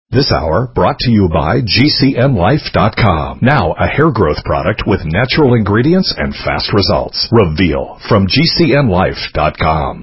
This hour brought to you by GCNlife.com. Now a hair growth product with natural ingredients and fast results. Reveal from GCNlife.com.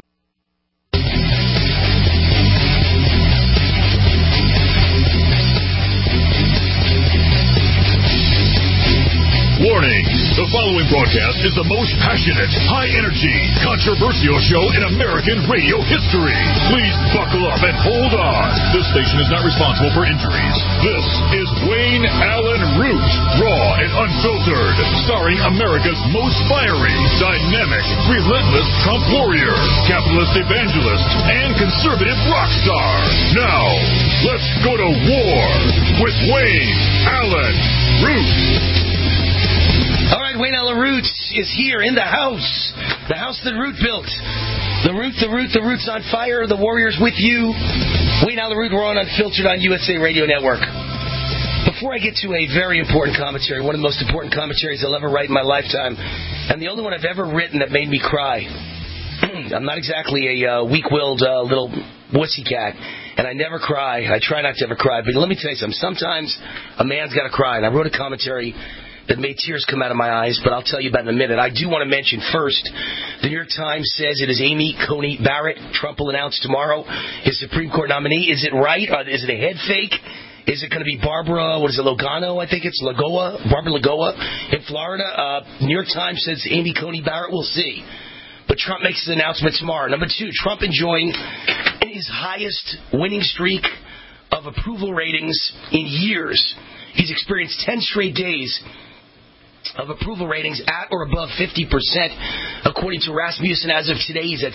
Warning, the following broadcast is the most passionate, high-energy, controversial show in American radio history. Please buckle up and hold on. This station is not responsible for injuries. This is Wayne Allyn Root, raw and unfiltered, starring America's most fiery, dynamic, relentless Trump warrior, capitalist evangelist, and conservative rock star. Now, let's go to war with Wayne Allyn Root. All right, Wayne Allyn Root is here in the house that Root built. The Root's on fire. The Warrior's with you. Wayne Allyn Root, we're on Unfiltered on USA Radio Network. Before I get to a very important commentary, one of the most important commentaries I'll ever write in my lifetime, and the only one I've ever written that made me cry. I'm not exactly a weak-willed little wussy cat, and I never cry. I try not to ever cry, but let me tell you something. Sometimes a man's got to cry, and I wrote a commentary that made tears come out of my eyes, but I'll tell you about it in a minute. I do want to mention first, the New York Times says it is Amy Coney Barrett. Trump will announce tomorrow his Supreme Court nominee. Is it right? Is it a head fake? Is it going to be Barbara Logano? I think it's Barbara Lagoa in Florida. New York Times says Amy Coney Barrett. We'll see. But Trump makes his announcement tomorrow. Number two, Trump enjoying his highest winning streak of approval ratings in years. He's experienced 10 straight days of approval ratings at or above 50%. According to Rasmussen, as of today, he's at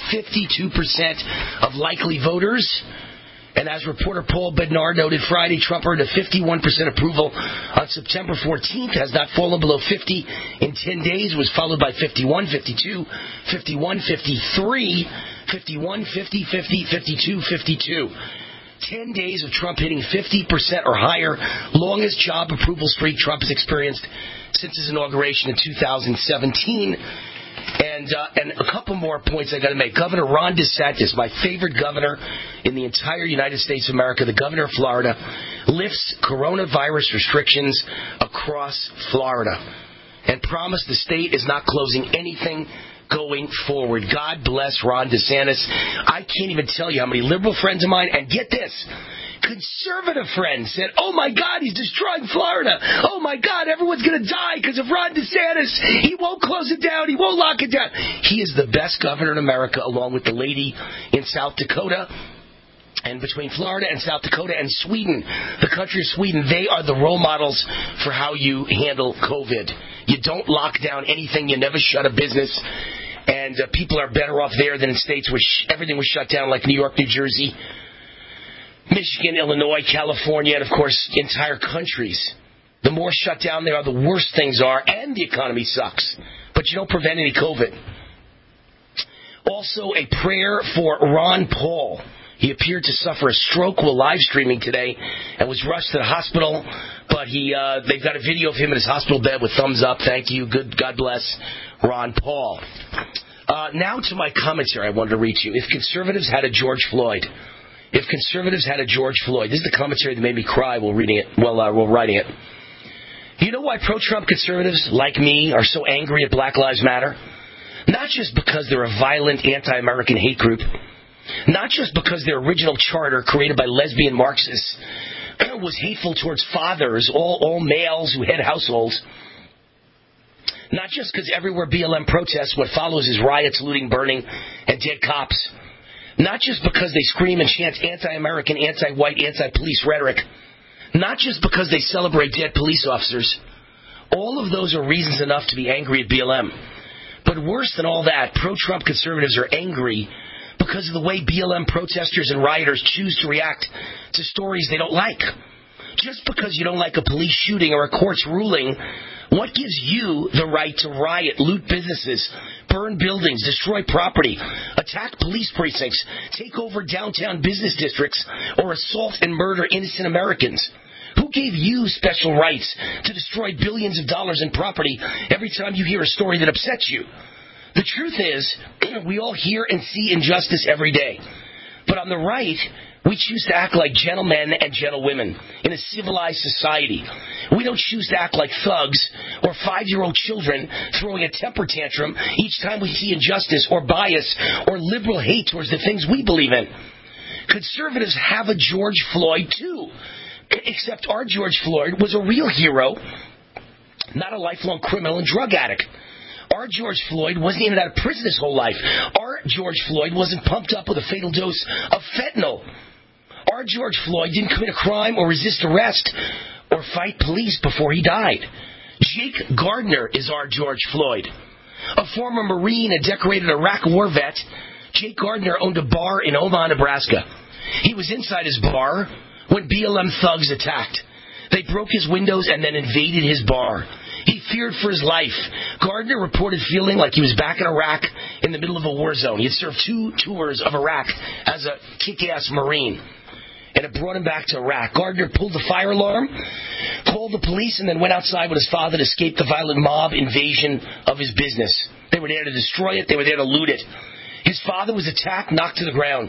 52% of likely voters. And as reporter Paul Bednar noted Friday, Trump earned a 51% approval on September 14th, has not fallen below 50 in 10 days, was followed by 51, 52, 51, 53, 51, 50, 50, 52, 52. 10 days of Trump hitting 50% or higher, longest job approval streak Trump has experienced since his inauguration in 2017. And a couple more points I got to make. Governor Ron DeSantis, my favorite governor in the entire United States of America, the governor of Florida, lifts coronavirus restrictions across Florida and promised the state is not closing anything going forward. God bless Ron DeSantis. I can't even tell you how many liberal friends of mine, and get this, conservative friends said, oh my God, he's destroying Florida. Oh my God, everyone's going to die because of Ron DeSantis. He won't close it down. He won't lock it down. He is the best governor in America, along with the lady in South Dakota. And between Florida and South Dakota and Sweden, the country of Sweden, they are the role models for how you handle COVID. You don't lock down anything. You never shut a business. And people are better off there than in states where everything was shut down, like New York, New Jersey, Michigan, Illinois, California, and, of course, entire countries. The more shut down they are, the worse things are, and the economy sucks. But you don't prevent any COVID. Also, a prayer for Ron Paul. He appeared to suffer a stroke while live streaming today and was rushed to the hospital. But they've got a video of him in his hospital bed with thumbs up. Thank you. Good. God bless Ron Paul. Now to my commentary I wanted to read to you. If conservatives had a George Floyd, this is the commentary that made me cry while writing it. You know why pro-Trump conservatives, like me, are so angry at Black Lives Matter? Not just because they're a violent anti-American hate group. Not just because their original charter, created by lesbian Marxists, was hateful towards fathers, all males who head households. Not just because everywhere BLM protests, what follows is riots, looting, burning, and dead cops. Not just because they scream and chant anti-American, anti-white, anti-police rhetoric. Not just because they celebrate dead police officers. All of those are reasons enough to be angry at BLM. But worse than all that, pro-Trump conservatives are angry because of the way BLM protesters and rioters choose to react to stories they don't like. Just because you don't like a police shooting or a court's ruling, what gives you the right to riot, loot businesses, burn buildings, destroy property, attack police precincts, take over downtown business districts, or assault and murder innocent Americans? Who gave you special rights to destroy billions of dollars in property every time you hear a story that upsets you? The truth is, we all hear and see injustice every day. But on the right, We choose to act like gentlemen and gentlewomen in a civilized society. We don't choose to act like thugs or 5-year-old children throwing a temper tantrum each time we see injustice or bias or liberal hate towards the things we believe in. Conservatives have a George Floyd, too. Except our George Floyd was a real hero, not a lifelong criminal and drug addict. Our George Floyd wasn't even out of prison his whole life. Our George Floyd wasn't pumped up with a fatal dose of fentanyl. Our George Floyd didn't commit a crime or resist arrest or fight police before he died. Jake Gardner is our George Floyd. A former Marine, a decorated Iraq war vet, Jake Gardner owned a bar in Omaha, Nebraska. He was inside his bar when BLM thugs attacked. They broke his windows and then invaded his bar. He feared for his life. Gardner reported feeling like he was back in Iraq in the middle of a war zone. He had served 2 tours of Iraq as a kick-ass Marine, and it brought him back to Iraq. Gardner pulled the fire alarm, called the police, and then went outside with his father to escape the violent mob invasion of his business. They were there to destroy it. They were there to loot it. His father was attacked, knocked to the ground.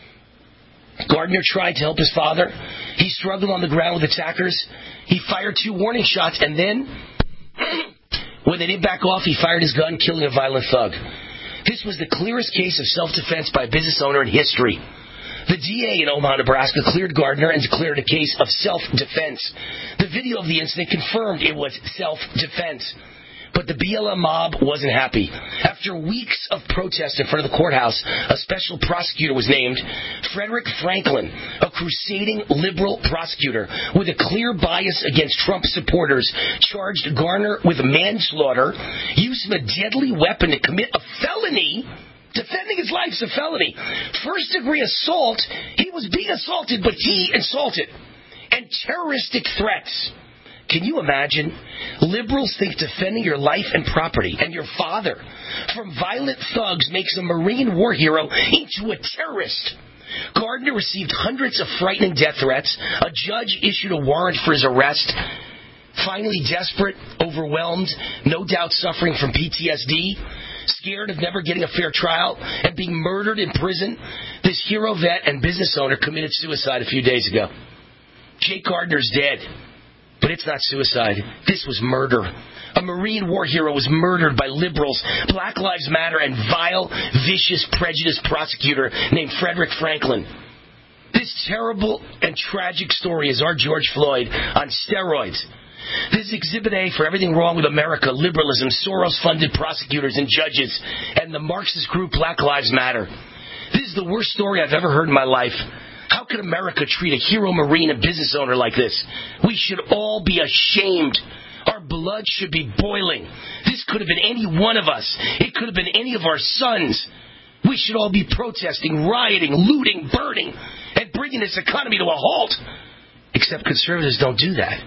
Gardner tried to help his father. He struggled on the ground with attackers. He fired 2 warning shots, and then, when they didn't back off, he fired his gun, killing a violent thug. This was the clearest case of self-defense by a business owner in history. The DA in Omaha, Nebraska cleared Gardner and declared a case of self-defense. The video of the incident confirmed it was self-defense. But the BLM mob wasn't happy. After weeks of protest in front of the courthouse, a special prosecutor was named. Frederick Franklin, a crusading liberal prosecutor with a clear bias against Trump supporters, charged Gardner with manslaughter, use of a deadly weapon to commit a felony. Defending his life's a felony. First-degree assault, he was being assaulted, but he assaulted. And terroristic threats. Can you imagine? Liberals think defending your life and property and your father from violent thugs makes a Marine war hero into a terrorist. Gardner received hundreds of frightening death threats. A judge issued a warrant for his arrest. Finally, desperate, overwhelmed, no doubt suffering from PTSD, scared of never getting a fair trial and being murdered in prison, this hero vet and business owner committed suicide a few days ago. Jake Gardner's dead. But it's not suicide. This was murder. A Marine war hero was murdered by liberals, Black Lives Matter, and vile, vicious, prejudiced prosecutor named Frederick Franklin. This terrible and tragic story is our George Floyd on steroids. This is Exhibit A for everything wrong with America, liberalism, Soros-funded prosecutors and judges, and the Marxist group Black Lives Matter. This is the worst story I've ever heard in my life. How could America treat a hero Marine and business owner like this? We should all be ashamed. Our blood should be boiling. This could have been any one of us. It could have been any of our sons. We should all be protesting, rioting, looting, burning, and bringing this economy to a halt. Except conservatives don't do that.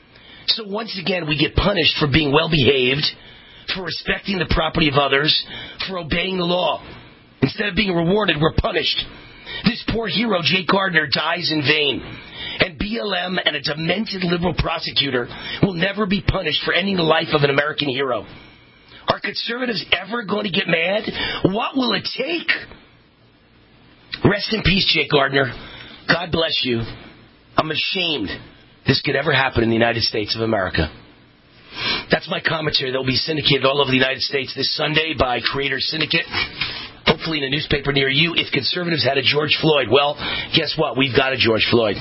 So once again, we get punished for being well-behaved, for respecting the property of others, for obeying the law. Instead of being rewarded, we're punished. This poor hero, Jake Gardner, dies in vain. And BLM and a demented liberal prosecutor will never be punished for ending the life of an American hero. Are conservatives ever going to get mad? What will it take? Rest in peace, Jake Gardner. God bless you. I'm ashamed this could ever happen in the United States of America. That's my commentary that will be syndicated all over the United States this Sunday by Creator Syndicate. Hopefully in a newspaper near you. If conservatives had a George Floyd, well, guess what? We've got a George Floyd.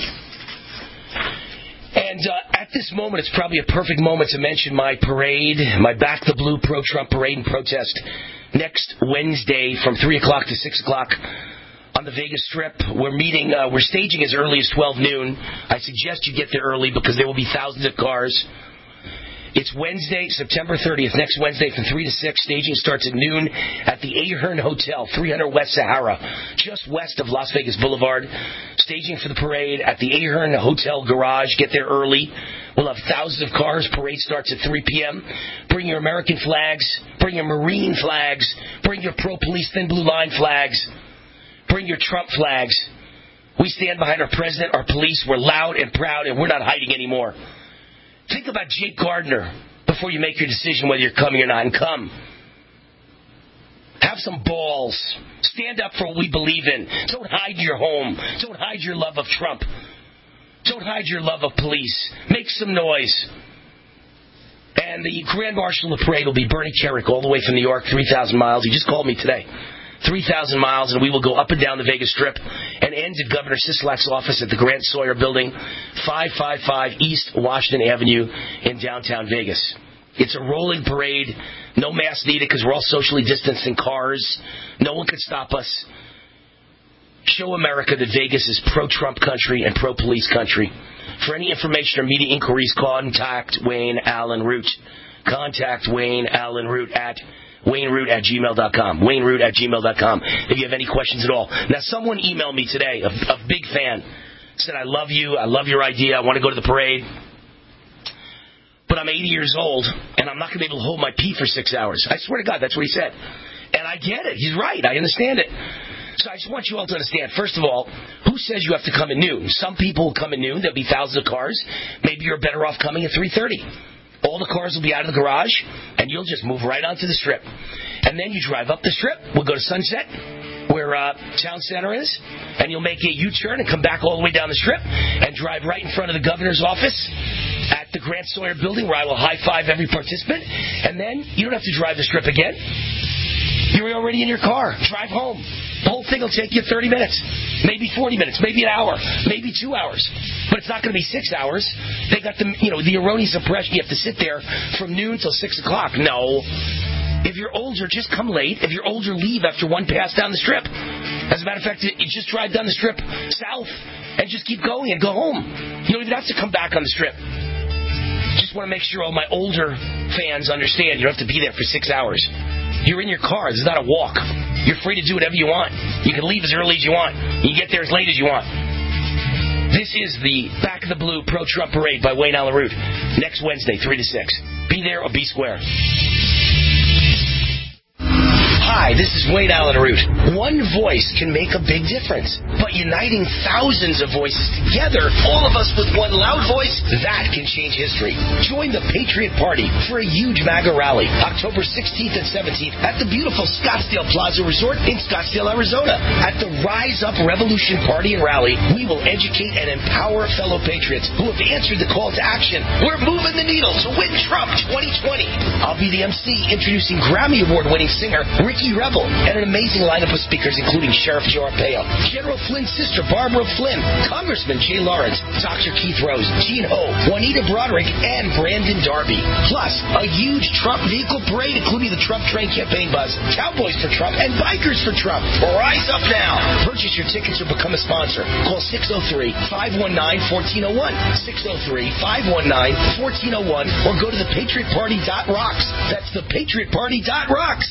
And at this moment, it's probably a perfect moment to mention my parade, my Back the Blue pro-Trump parade and protest next Wednesday from 3 o'clock to 6 o'clock on the Vegas Strip. We're staging as early as 12 noon. I suggest you get there early because there will be thousands of cars. It's Wednesday, September 30th, next Wednesday from 3 to 6. Staging starts at noon at the Ahern Hotel, 300 West Sahara, just west of Las Vegas Boulevard. Staging for the parade at the Ahern Hotel Garage. Get there early. We'll have thousands of cars. Parade starts at 3 p.m. Bring your American flags. Bring your Marine flags. Bring your pro-police Thin Blue Line flags. Bring your Trump flags. We stand behind our president, our police. We're loud and proud, and we're not hiding anymore. Think about Jake Gardner before you make your decision whether you're coming or not, and come. Have some balls. Stand up for what we believe in. Don't hide your home. Don't hide your love of Trump. Don't hide your love of police. Make some noise. And the Grand Marshal of the parade will be Bernie Kerik, all the way from New York, 3,000 miles. He just called me today. 3,000 miles, and we will go up and down the Vegas Strip and end at Governor Sisolak's office at the Grant Sawyer Building, 555 East Washington Avenue in downtown Vegas. It's a rolling parade. No masks needed because we're all socially distanced in cars. No one can stop us. Show America that Vegas is pro-Trump country and pro-police country. For any information or media inquiries, contact Wayne Allen Root. Contact Wayne Allen Root at WayneRoot@gmail.com. WayneRoot@gmail.com. If you have any questions at all. Now, someone emailed me today, a big fan, said, I love you. I love your idea. I want to go to the parade. But I'm 80 years old, and I'm not going to be able to hold my pee for 6 hours. I swear to God, that's what he said. And I get it. He's right. I understand it. So I just want you all to understand, first of all, who says you have to come at noon? Some people will come at noon. There'll be thousands of cars. Maybe you're better off coming at 3:30. All the cars will be out of the garage, and you'll just move right onto the Strip. And then you drive up the Strip. We'll go to Sunset, where Town Center is, and you'll make a U-turn and come back all the way down the Strip and drive right in front of the governor's office at the Grant Sawyer Building, where I will high-five every participant. And then you don't have to drive the Strip again. You're already in your car. Drive home. The whole thing will take you 30 minutes, maybe 40 minutes, maybe an hour, maybe 2 hours. But it's not going to be 6 hours. They got the erroneous impression you have to sit there from noon till 6 o'clock. No. If you're older, just come late. If you're older, leave after one pass down the Strip. As a matter of fact, you just drive down the Strip south and just keep going and go home. You don't even have to come back on the Strip. Just want to make sure all my older fans understand you don't have to be there for 6 hours. You're in your car. This is not a walk. You're free to do whatever you want. You can leave as early as you want. You can get there as late as you want. This is the Back of the Blue Pro-Trump Parade by Wayne Allen Root. Next Wednesday, 3 to 6. Be there or be square. Hi, this is Wayne Allen Root. One voice can make a big difference, but uniting thousands of voices together, all of us with one loud voice, that can change history. Join the Patriot Party for a huge MAGA rally, October 16th and 17th at the beautiful Scottsdale Plaza Resort in Scottsdale, Arizona. At the Rise Up Revolution Party and Rally, we will educate and empower fellow patriots who have answered the call to action. We're moving the needle to win Trump 2020. I'll be the MC introducing Grammy Award-winning singer Ricky Rebel, and an amazing lineup of speakers, including Sheriff Joe Arpaio, General Flynn's sister Barbara Flynn, Congressman Jay Lawrence, Dr. Keith Rose, Gene Ho, Juanita Broderick, and Brandon Darby. Plus, a huge Trump vehicle parade, including the Trump Train campaign bus, Cowboys for Trump, and Bikers for Trump. Rise up now. Purchase your tickets or become a sponsor. Call 603-519-1401, 603-519-1401, or go to thepatriotparty.rocks. That's thepatriotparty.rocks.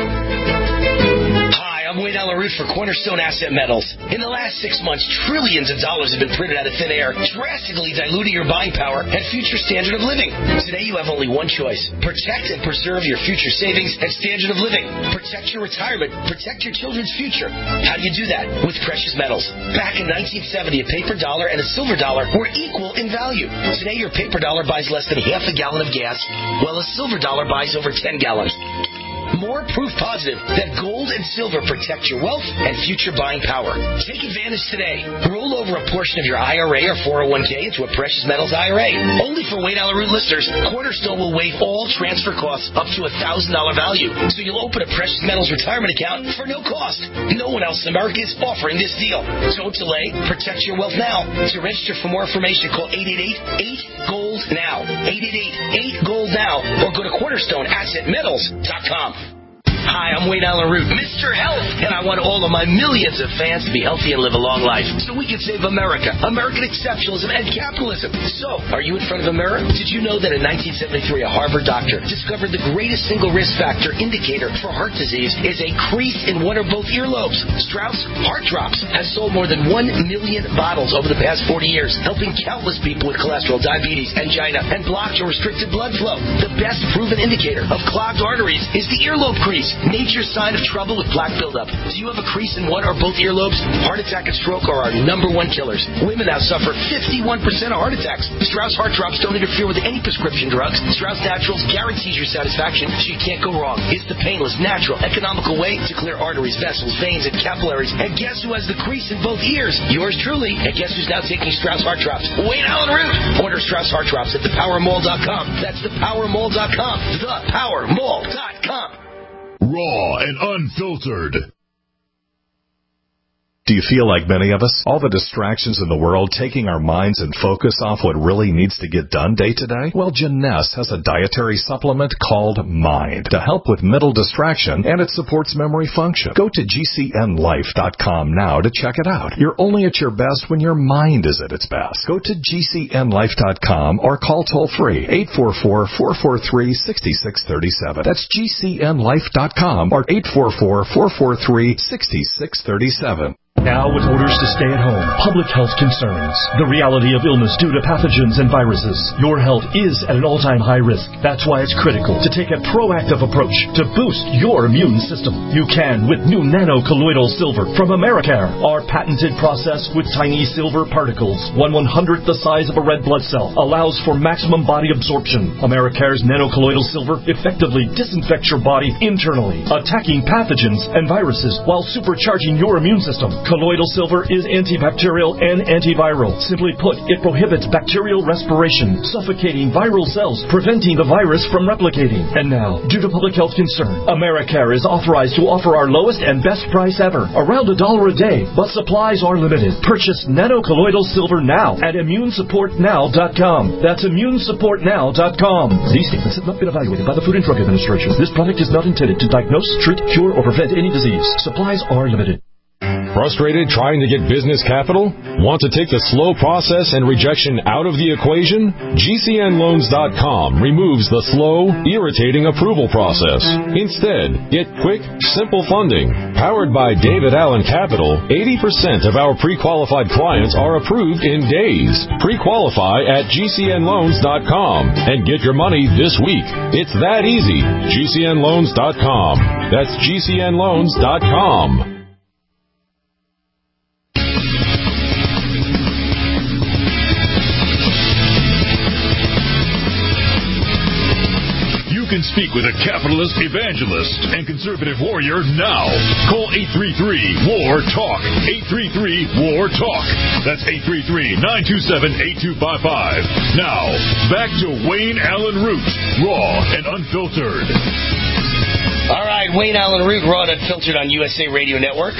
Hi, I'm Wayne Allen Root for Cornerstone Asset Metals. In the last 6 months, trillions of dollars have been printed out of thin air, drastically diluting your buying power and future standard of living. Today, you have only one choice. Protect and preserve your future savings and standard of living. Protect your retirement. Protect your children's future. How do you do that? With precious metals. Back in 1970, a paper dollar and a silver dollar were equal in value. Today, your paper dollar buys less than half a gallon of gas, while a silver dollar buys over 10 gallons. More proof positive that gold and silver protect your wealth and future buying power. Take advantage today. Roll over a portion of your IRA or 401k into a precious metals IRA. Only for Wayne Allen Root listeners, Cornerstone will waive all transfer costs up to $1,000 value. So you'll open a precious metals retirement account for no cost. No one else in America is offering this deal. Don't delay. Protect your wealth now. To register for more information, call 888-8-GOLD-NOW. 888-8-GOLD-NOW. Or go to cornerstoneassetmetals.com. Hi, I'm Wayne Allen Root, Mr. Health, and I want all of my millions of fans to be healthy and live a long life so we can save America, American exceptionalism, and capitalism. So, are you in front of a mirror? Did you know that in 1973, a Harvard doctor discovered the greatest single risk factor indicator for heart disease is a crease in one or both earlobes? Strauss Heart Drops has sold more than 1 million bottles over the past 40 years, helping countless people with cholesterol, diabetes, angina, and blocked or restricted blood flow. The best proven indicator of clogged arteries is the earlobe crease. Nature's sign of trouble with plaque buildup. Do you have a crease in one or both earlobes? Heart attack and stroke are our number one killers. Women now suffer 51% of heart attacks. Strauss Heart Drops don't interfere with any prescription drugs. Strauss Naturals guarantees your satisfaction, so you can't go wrong. It's the painless, natural, economical way to clear arteries, vessels, veins, and capillaries. And guess who has the crease in both ears? Yours truly. And guess who's now taking Strauss Heart Drops? Wayne Allen Root. Order Strauss Heart Drops at thepowermall.com. That's thepowermall.com. Thepowermall.com. Raw and unfiltered. Do you feel like many of us? All the distractions in the world taking our minds and focus off what really needs to get done day to day? Well, Jeunesse has a dietary supplement called Mind to help with mental distraction, and it supports memory function. Go to GCNLife.com now to check it out. You're only at your best when your mind is at its best. Go to GCNLife.com or call toll-free 844-443-6637. That's GCNLife.com or 844-443-6637. Now, with orders to stay at home, public health concerns, the reality of illness due to pathogens and viruses, your health is at an all-time high risk. That's why it's critical to take a proactive approach to boost your immune system. You can with new nano-colloidal silver from Americare. Our patented process with tiny silver particles, 1/100th the size of a red blood cell, allows for maximum body absorption. Americare's nano-colloidal silver effectively disinfects your body internally, attacking pathogens and viruses while supercharging your immune system. Colloidal silver is antibacterial and antiviral. Simply put, it prohibits bacterial respiration, suffocating viral cells, preventing the virus from replicating. And now, due to public health concern, Americare is authorized to offer our lowest and best price ever, around $1 a day, but supplies are limited. Purchase nano-colloidal silver now at immunesupportnow.com. That's immunesupportnow.com. These statements have not been evaluated by the Food and Drug Administration. This product is not intended to diagnose, treat, cure, or prevent any disease. Supplies are limited. Frustrated trying to get business capital? Want to take the slow process and rejection out of the equation? GCNLoans.com removes the slow, irritating approval process. Instead, get quick, simple funding. Powered by David Allen Capital, 80% of our pre-qualified clients are approved in days. Pre-qualify at GCNLoans.com and get your money this week. It's that easy. GCNLoans.com. That's GCNLoans.com. You can speak with a capitalist evangelist and conservative warrior now. Call 833-WAR-TALK. 833-WAR-TALK. That's 833-927-8255. Now, back to Wayne Allen Root, raw and unfiltered. All right, Wayne Allen Root, raw and unfiltered on USA Radio Network.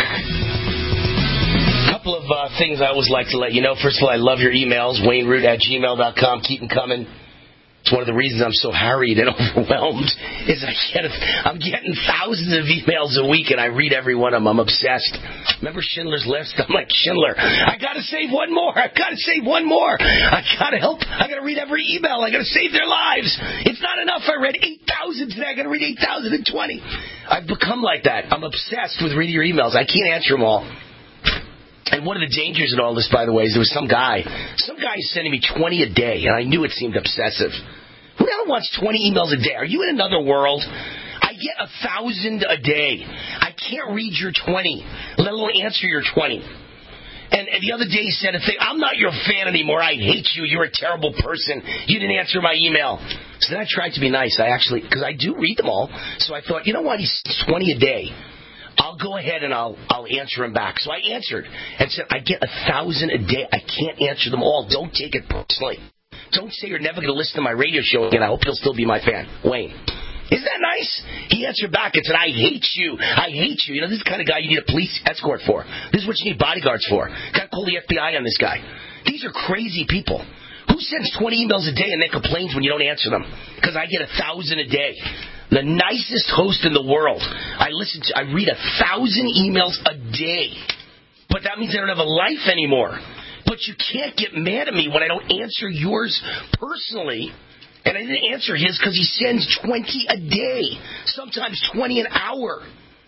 A couple of things I always like to let you know. First of all, I love your emails, wayneroot@gmail.com. Keep them coming. It's one of the reasons I'm so harried and overwhelmed is I'm getting thousands of emails a week, and I read every one of them. I'm obsessed. Remember Schindler's List? I'm like, Schindler, I got to save one more. I've got to save one more. I got to help. I got to read every email. I got to save their lives. It's not enough. I read 8,000 today. I got to read 8,020. I've become like that. I'm obsessed with reading your emails. I can't answer them all. And one of the dangers in all this, by the way, is there was some guy sending me 20 a day, and I knew it seemed obsessive. Who the hell wants 20 emails a day? Are you in another world? I get 1,000 a day. I can't read your 20, let alone answer your 20. And the other day he said a thing, I'm not your fan anymore. I hate you. You're a terrible person. You didn't answer my email. So then I tried to be nice. Because I do read them all. So I thought, you know what? He's 20 a day. I'll go ahead and I'll answer him back. So I answered and said, I get 1,000 a day. I can't answer them all. Don't take it personally. Don't say you're never going to listen to my radio show again. I hope you'll still be my fan. Wayne. Isn't that nice? He answered back and said, I hate you. I hate you. You know, this is the kind of guy you need a police escort for. This is what you need bodyguards for. Got to call the FBI on this guy. These are crazy people. Who sends 20 emails a day and then complains when you don't answer them? Because I get 1,000 a day. The nicest host in the world. I read 1,000 emails a day. But that means I don't have a life anymore. But you can't get mad at me when I don't answer yours personally. And I didn't answer his because he sends 20 a day. Sometimes 20 an hour.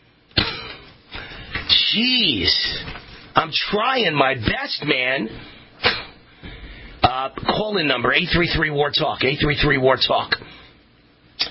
Jeez. I'm trying my best, man. Call-in number, 833-WAR-TALK. 833-WAR-TALK.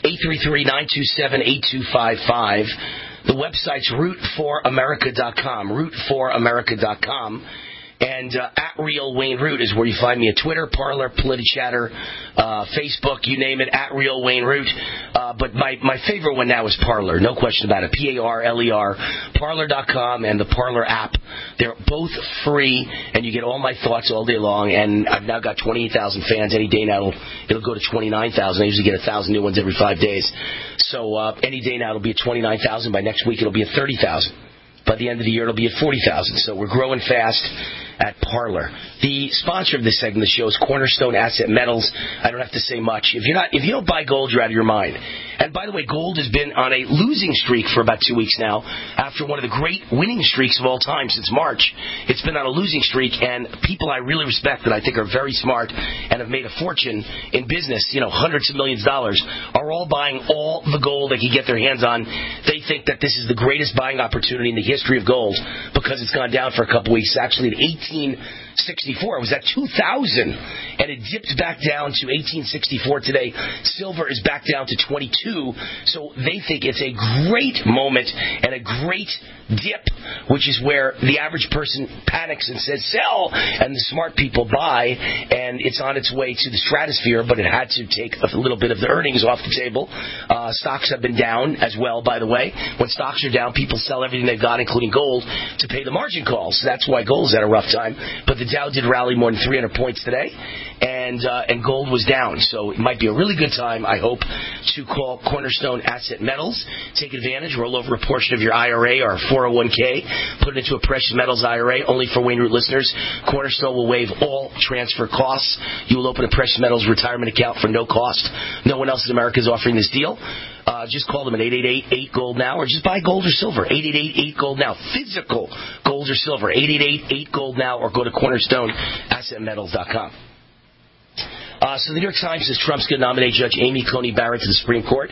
833-927-8255. The website's root4america.com, root4america.com. And at Real Wayne Root is where you find me at Twitter, Parler, PolitiChatter, Facebook, you name it, at Real Wayne Root. But my favorite one now is Parler, no question about it, Parler, Parler.com and the Parler app. They're both free, and you get all my thoughts all day long. And I've now got 28,000 fans. Any day now it'll go to 29,000. I usually get 1,000 new ones every 5 days. So any day now it'll be at 29,000. By next week it'll be at 30,000. By the end of the year, it'll be at 40,000. So we're growing fast at Parler. The sponsor of this segment of the show is Cornerstone Asset Metals. I don't have to say much. If you don't buy gold, you're out of your mind. And by the way, gold has been on a losing streak for about 2 weeks now after one of the great winning streaks of all time since March. It's been on a losing streak, and people I really respect that I think are very smart and have made a fortune in business, hundreds of millions of dollars, are all buying all the gold they can get their hands on. They think that this is the greatest buying opportunity in the history of gold because it's gone down for a couple weeks. Actually, at 1864, it was at 2,000, and it dipped back down to 1864 today. Silver is back down to 22, so they think it's a great moment and a great dip, which is where the average person panics and says sell, and the smart people buy, and it's on its way to the stratosphere, but it had to take a little bit of the earnings off the table. Stocks have been down as well, by the way. When stocks are down, people sell everything they've got, including gold, to pay the margin calls. So that's why gold's had a rough time. But the Dow did rally more than 300 points today, and gold was down. So it might be a really good time, I hope, to call Cornerstone Asset Metals. Take advantage, roll over a portion of your IRA or 401k, put it into a precious metals IRA, only for Wayne Root listeners. Cornerstone will waive all transfer costs. You will open a precious metals retirement account for no cost. No one else in America is offering this deal. Just call them at 888-8-GOLD-NOW, or just buy gold or silver, 888-8-GOLD-NOW. Physical gold or silver, 888-8-GOLD-NOW, or go to cornerstoneassetmetals.com. So the New York Times says Trump's going to nominate Judge Amy Coney Barrett to the Supreme Court.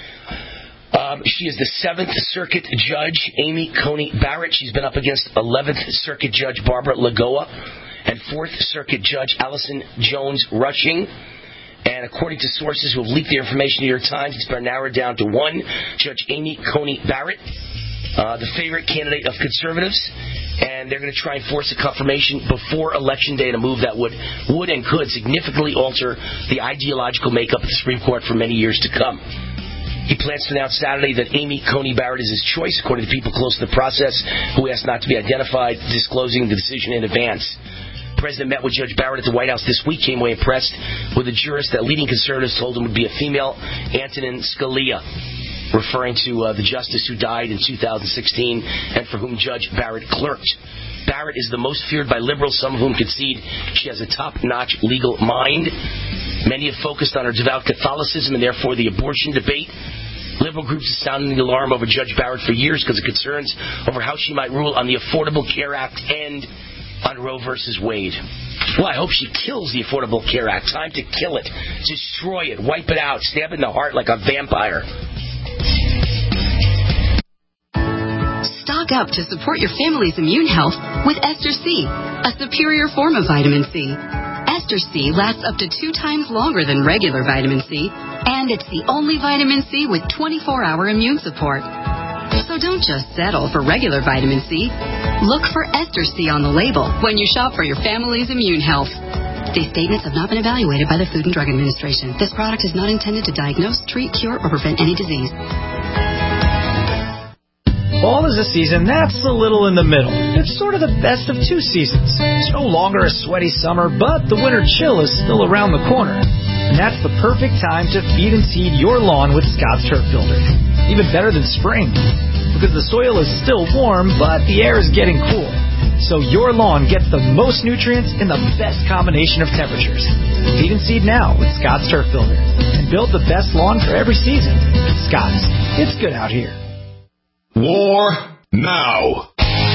She is the 7th Circuit Judge, Amy Coney Barrett. She's been up against 11th Circuit Judge Barbara Lagoa and 4th Circuit Judge Allison Jones Rushing. And according to sources who have leaked the information to the New York Times, it's been narrowed down to one, Judge Amy Coney Barrett, the favorite candidate of conservatives. And they're going to try and force a confirmation before Election Day in a move that would and could significantly alter the ideological makeup of the Supreme Court for many years to come. He plans to announce Saturday that Amy Coney Barrett is his choice, according to people close to the process who asked not to be identified, disclosing the decision in advance. The president met with Judge Barrett at the White House this week, came away impressed with a jurist that leading conservatives told him would be a female, Antonin Scalia, referring to the justice who died in 2016 and for whom Judge Barrett clerked. Barrett is the most feared by liberals, some of whom concede she has a top-notch legal mind. Many have focused on her devout Catholicism and therefore the abortion debate. Liberal groups have sounded the alarm over Judge Barrett for years because of concerns over how she might rule on the Affordable Care Act and on Roe versus Wade. Well, I hope she kills the Affordable Care Act. Time to kill it. Destroy it. Wipe it out. Stab it in the heart like a vampire. Stock up to support your family's immune health with Ester C, a superior form of vitamin C. Ester C lasts up to 2 times longer than regular vitamin C, and it's the only vitamin C with 24-hour immune support. So don't just settle for regular vitamin C. Look for Ester C on the label when you shop for your family's immune health. These statements have not been evaluated by the Food and Drug Administration. This product is not intended to diagnose, treat, cure, or prevent any disease. Fall is a season that's a little in the middle. It's sort of the best of 2 seasons. It's no longer a sweaty summer, but the winter chill is still around the corner. And that's the perfect time to feed and seed your lawn with Scott's Turf Builder. Even better than spring, because the soil is still warm, but the air is getting cool. So your lawn gets the most nutrients in the best combination of temperatures. Feed and seed now with Scott's Turf Builder. And build the best lawn for every season. Scott's. It's good out here. War now.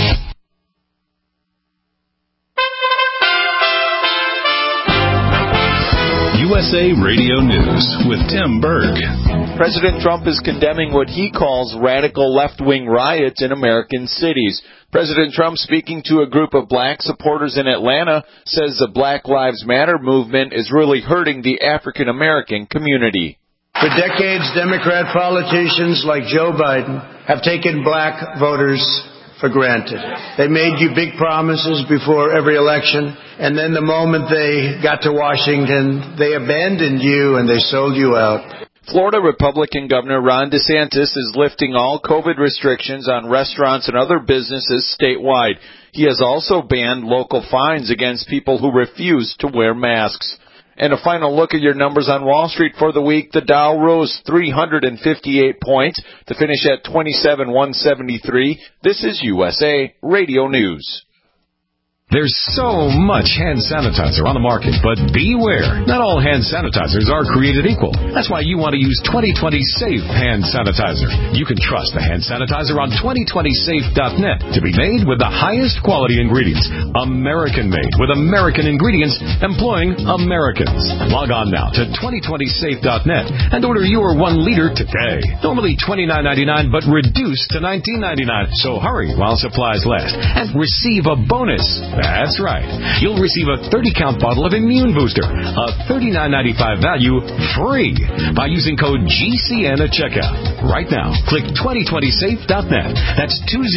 USA Radio News with Tim Berg. President Trump is condemning what he calls radical left-wing riots in American cities. President Trump, speaking to a group of black supporters in Atlanta, says the Black Lives Matter movement is really hurting the African-American community. For decades, Democrat politicians like Joe Biden have taken black voters for granted. They made you big promises before every election, and then the moment they got to Washington, they abandoned you and they sold you out. Florida Republican Governor Ron DeSantis is lifting all COVID restrictions on restaurants and other businesses statewide. He has also banned local fines against people who refuse to wear masks. And a final look at your numbers on Wall Street for the week. The Dow rose 358 points to finish at 27,173. This is USA Radio News. There's so much hand sanitizer on the market, but beware. Not all hand sanitizers are created equal. That's why you want to use 2020 Safe Hand Sanitizer. You can trust the hand sanitizer on 2020safe.net to be made with the highest quality ingredients. American-made with American ingredients employing Americans. Log on now to 2020safe.net and order your 1 liter today. Normally $29.99, but reduced to $19.99. So hurry while supplies last and receive a bonus. That's right. You'll receive a 30-count bottle of Immune Booster, a $39.95 value, free by using code GCN at checkout. Right now, click 2020safe.net. That's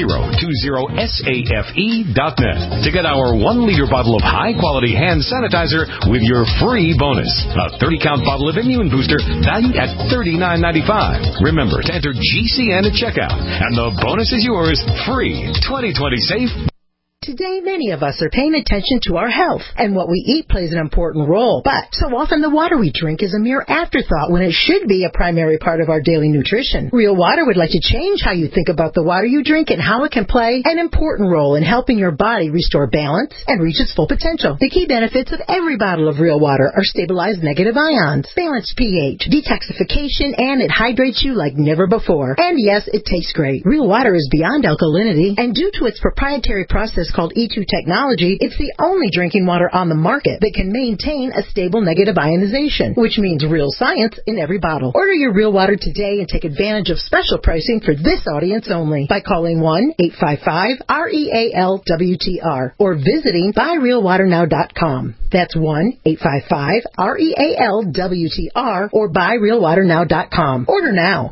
2020safe.net to get our 1-liter bottle of high-quality hand sanitizer with your free bonus. A 30-count bottle of Immune Booster valued at $39.95. Remember to enter GCN at checkout, and the bonus is yours, free. 2020 Safe. Today, many of us are paying attention to our health, and what we eat plays an important role. But so often the water we drink is a mere afterthought when it should be a primary part of our daily nutrition. Real Water would like to change how you think about the water you drink and how it can play an important role in helping your body restore balance and reach its full potential. The key benefits of every bottle of Real Water are stabilized negative ions, balanced pH, detoxification, and it hydrates you like never before. And yes, it tastes great. Real Water is beyond alkalinity, and due to its proprietary process called E2 technology, it's the only drinking water on the market that can maintain a stable negative ionization, which means real science in every bottle. Order your Real Water today and take advantage of special pricing for this audience only by calling 1-855-REAL-WTR or visiting buyrealwaternow.com. That's 1-855-REAL-WTR or buyrealwaternow.com. Order now.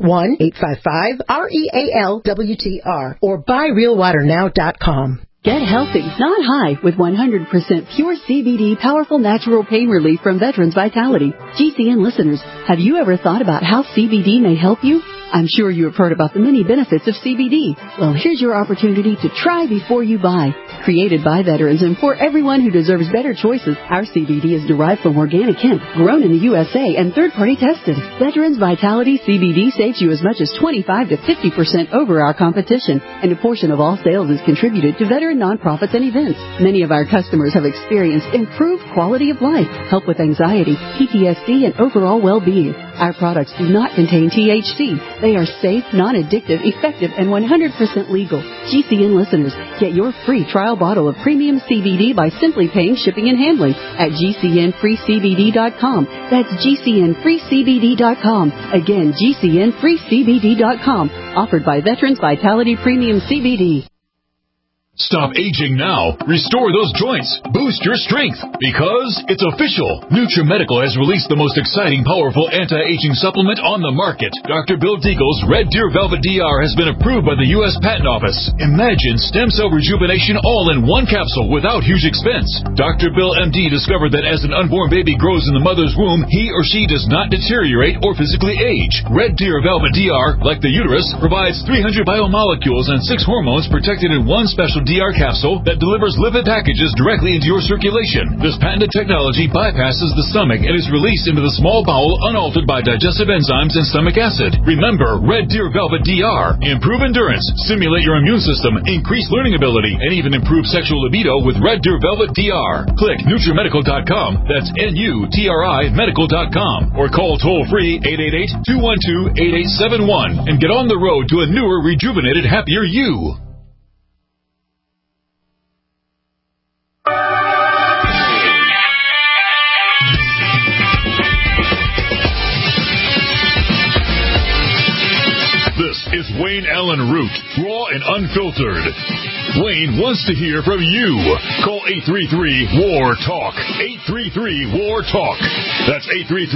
1-855-REAL-WTR or buyrealwaternow.com. Get healthy, not high, with 100% pure CBD powerful natural pain relief from Veterans Vitality. GCN listeners, have you ever thought about how CBD may help you? I'm sure you have heard about the many benefits of CBD. Well, here's your opportunity to try before you buy. Created by veterans and for everyone who deserves better choices, our CBD is derived from organic hemp, grown in the USA and third-party tested. Veterans Vitality CBD saves you as much as 25 to 50% over our competition, and a portion of all sales is contributed to veteran nonprofits and events. Many of our customers have experienced improved quality of life, help with anxiety, PTSD, and overall well-being. Our products do not contain THC. They are safe, non-addictive, effective, and 100% legal. GCN listeners, get your free trial bottle of premium CBD by simply paying shipping and handling at GCNFreeCBD.com. That's GCNFreeCBD.com. Again, GCNFreeCBD.com. Offered by Veterans Vitality Premium CBD. Stop aging now. Restore those joints. Boost your strength. Because it's official. NutriMedical has released the most exciting, powerful anti-aging supplement on the market. Dr. Bill Deagle's Red Deer Velvet DR has been approved by the U.S. Patent Office. Imagine stem cell rejuvenation all in one capsule without huge expense. Dr. Bill MD discovered that as an unborn baby grows in the mother's womb, he or she does not deteriorate or physically age. Red Deer Velvet DR, like the uterus, provides 300 biomolecules and 6 hormones protected in one special DR capsule that delivers lipid packages directly into your circulation. This patented technology bypasses the stomach and is released into the small bowel unaltered by digestive enzymes and stomach acid. Remember, Red Deer Velvet DR. Improve endurance, stimulate your immune system, increase learning ability, and even improve sexual libido with Red Deer Velvet DR. Click NutriMedical.com, that's NUTRI Medical.com, or call toll-free 888-212-8871 and get on the road to a newer, rejuvenated, happier you. This is Wayne Allen Root, raw and unfiltered. Wayne wants to hear from you. Call 833-WAR-TALK. 833-WAR-TALK. That's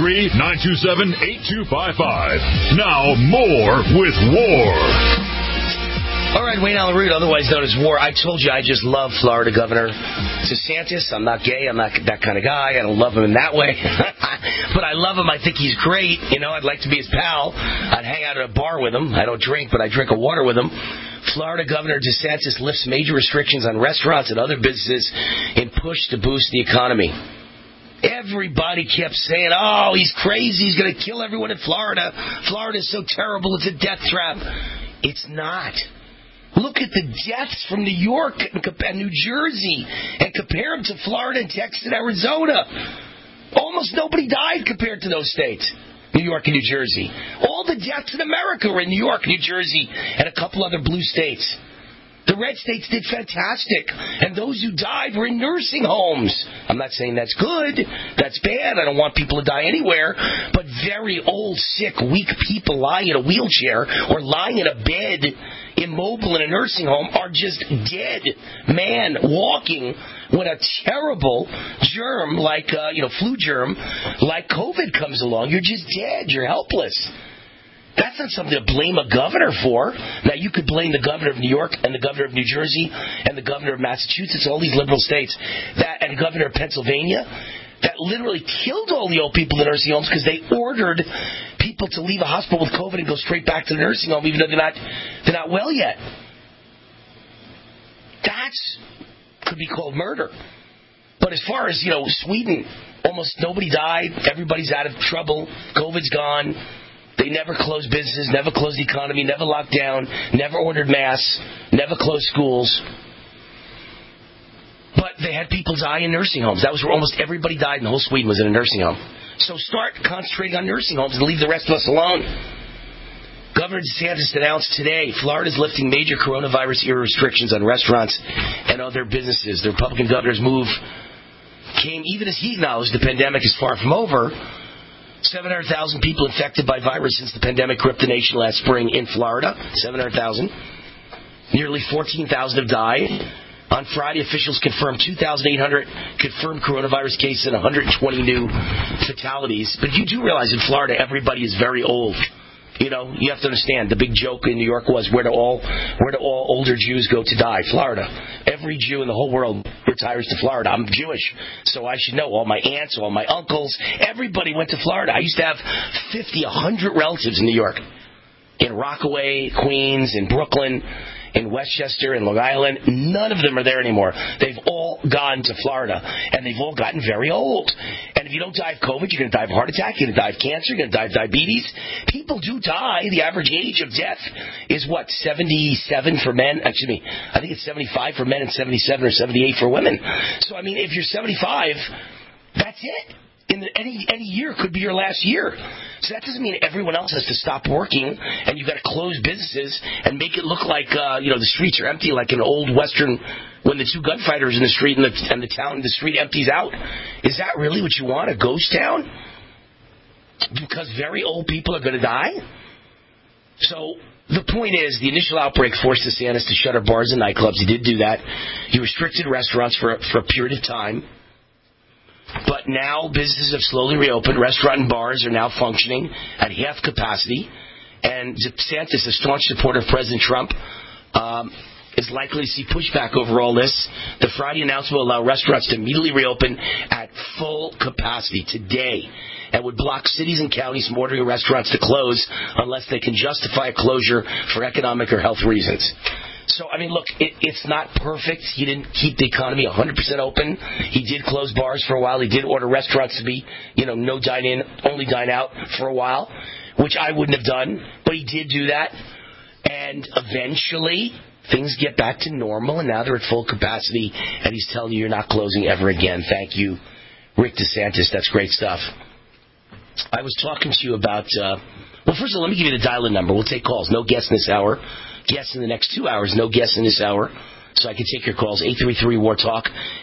833-927-8255. Now, more with War. All right, Wayne Allyn Root, otherwise known as War. I told you I just love Florida Governor DeSantis. I'm not gay. I'm not that kind of guy. I don't love him in that way. But I love him. I think he's great. You know, I'd like to be his pal. I'd hang out at a bar with him. I don't drink, but I drink a water with him. Florida Governor DeSantis lifts major restrictions on restaurants and other businesses in push to boost the economy. Everybody kept saying, oh, he's crazy. He's going to kill everyone in Florida. Florida's so terrible. It's a death trap. It's not. Look at the deaths from New York and New Jersey and compare them to Florida and Texas and Arizona. Almost nobody died compared to those states, New York and New Jersey. All the deaths in America were in New York, New Jersey, and a couple other blue states. The red states did fantastic, and those who died were in nursing homes. I'm not saying that's good, that's bad, I don't want people to die anywhere, but very old, sick, weak people lying in a wheelchair or lying in a bed, immobile in a nursing home, are just dead man walking when a terrible germ like, flu germ, like COVID comes along. You're just dead, you're helpless. That's not something to blame a governor for. Now, you could blame the governor of New York and the governor of New Jersey and the governor of Massachusetts, all these liberal states, and the governor of Pennsylvania, that literally killed all the old people in the nursing homes because they ordered people to leave a hospital with COVID and go straight back to the nursing home, even though they're not well yet. That could be called murder. But as far as, Sweden, almost nobody died. Everybody's out of trouble. COVID's gone. They never closed businesses, never closed the economy, never locked down, never ordered masks, never closed schools. But they had people die in nursing homes. That was where almost everybody died in the whole Sweden was in a nursing home. So start concentrating on nursing homes and leave the rest of us alone. Governor DeSantis announced today Florida's lifting major coronavirus-era restrictions on restaurants and other businesses. The Republican governor's move came even as he acknowledged the pandemic is far from over. 700,000 people infected by virus since the pandemic gripped the nation last spring in Florida. 700,000. Nearly 14,000 have died. On Friday, officials confirmed 2,800 confirmed coronavirus cases and 120 new fatalities. But you do realize in Florida, everybody is very old. You have to understand, the big joke in New York was, where do all older Jews go to die? Florida. Every Jew in the whole world retires to Florida. I'm Jewish, so I should know. All my aunts, all my uncles, everybody went to Florida. I used to have 50, 100 relatives in New York. In Rockaway, Queens, in Brooklyn, in Westchester, in Long Island. None of them are there anymore. They've all gone to Florida, and they've all gotten very old. And if you don't die of COVID, you're going to die of a heart attack, you're going to die of cancer, you're going to die of diabetes. People do die. The average age of death is, 77 for men? Excuse me, I think it's 75 for men and 77 or 78 for women. So, if you're 75, that's it. Any year could be your last year. So that doesn't mean everyone else has to stop working and you've got to close businesses and make it look like, the streets are empty like an old Western when the two gunfighters in the street and the street empties out. Is that really what you want, a ghost town? Because very old people are going to die? So the point is, the initial outbreak forced DeSantis to shutter bars and nightclubs. He did do that. He restricted restaurants for a period of time. But now businesses have slowly reopened. Restaurant and bars are now functioning at half capacity. And DeSantis, a staunch supporter of President Trump, is likely to see pushback over all this. The Friday announcement will allow restaurants to immediately reopen at full capacity today and would block cities and counties from ordering restaurants to close unless they can justify a closure for economic or health reasons. So, look, it's not perfect. He didn't keep the economy 100% open. He did close bars for a while. He did order restaurants to be, no dine-in, only dine-out for a while, which I wouldn't have done. But he did do that. And eventually, things get back to normal, and now they're at full capacity, and he's telling you you're not closing ever again. Thank you, Rick DeSantis. That's great stuff. I was talking to you about, first of all, let me give you the dial-in number. We'll take calls. No guests in this hour. Guests in the next 2 hours. No guests in this hour. So I can take your calls. 833-WAR-TALK.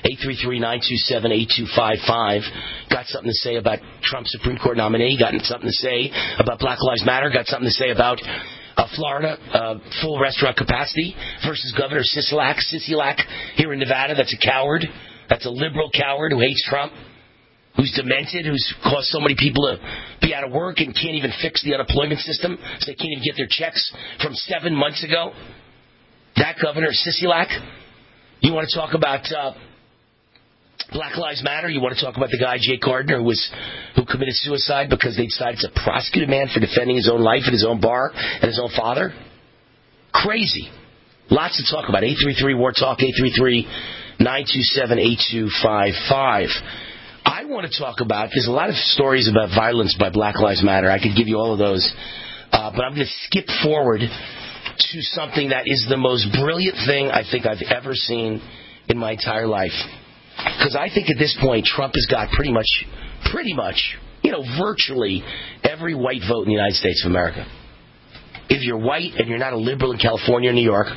833-927-8255. Got something to say about Trump's Supreme Court nominee. Got something to say about Black Lives Matter. Got something to say about Florida, full restaurant capacity, versus Governor Sisolak here in Nevada. That's a coward. That's a liberal coward who hates Trump, who's demented, who's caused so many people to be out of work and can't even fix the unemployment system, so they can't even get their checks from 7 months ago. That Governor Sisolak. You want to talk about Black Lives Matter? You want to talk about the guy, Jake Gardner, who committed suicide because they decided to prosecute a man for defending his own life in his own bar and his own father? Crazy. Lots to talk about. 833-WAR-TALK, 833-927-8255. I want to talk about, there's a lot of stories about violence by Black Lives Matter. I could give you all of those. But I'm going to skip forward to something that is the most brilliant thing I think I've ever seen in my entire life. Because I think at this point, Trump has got pretty much, virtually every white vote in the United States of America. If you're white and you're not a liberal in California or New York,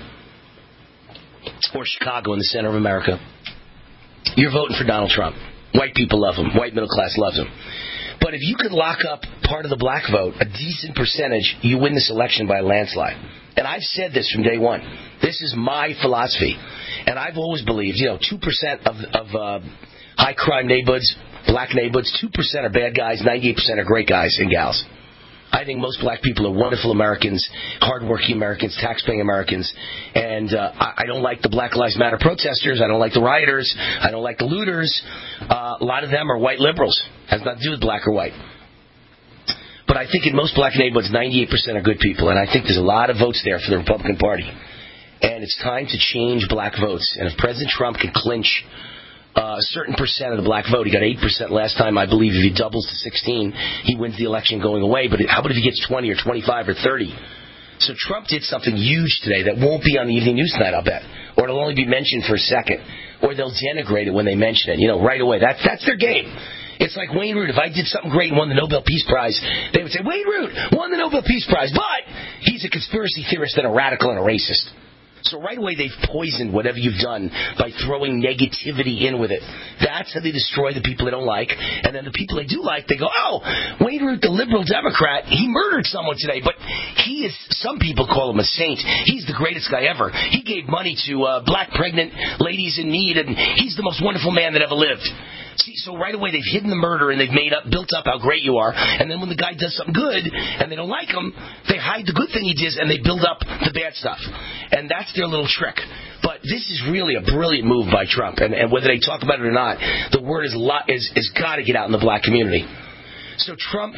or Chicago in the center of America, you're voting for Donald Trump. White people love him. White middle class loves him. But if you could lock up part of the black vote, a decent percentage, you win this election by a landslide. And I've said this from day one. This is my philosophy. And I've always believed, 2% of high crime neighborhoods, black neighborhoods, 2% are bad guys, 98% are great guys and gals. I think most black people are wonderful Americans, hardworking Americans, taxpaying Americans. And I don't like the Black Lives Matter protesters. I don't like the rioters. I don't like the looters. A lot of them are white liberals. Has nothing to do with black or white. But I think in most black neighborhoods, 98% are good people. And I think there's a lot of votes there for the Republican Party. And it's time to change black votes. And if President Trump can clinch a certain percent of the black vote, he got 8% last time, I believe if he doubles to 16, he wins the election going away. But how about if he gets 20 or 25 or 30? So Trump did something huge today that won't be on the evening news tonight, I'll bet. Or it'll only be mentioned for a second. Or they'll denigrate it when they mention it, right away. That's their game. It's like Wayne Root. If I did something great and won the Nobel Peace Prize, they would say, Wayne Root won the Nobel Peace Prize, but he's a conspiracy theorist and a radical and a racist. So right away they've poisoned whatever you've done by throwing negativity in with it. That's how they destroy the people they don't like. And then the people they do like, they go, oh, Wayne Root, the liberal Democrat, he murdered someone today, but he is, some people call him a saint. He's the greatest guy ever. He gave money to black pregnant ladies in need, and he's the most wonderful man that ever lived. See, so right away they've hidden the murder and they've built up how great you are. And then when the guy does something good and they don't like him, they hide the good thing he did and they build up the bad stuff. And that's their little trick. But this is really a brilliant move by Trump. And whether they talk about it or not, the word is got to get out in the black community. So Trump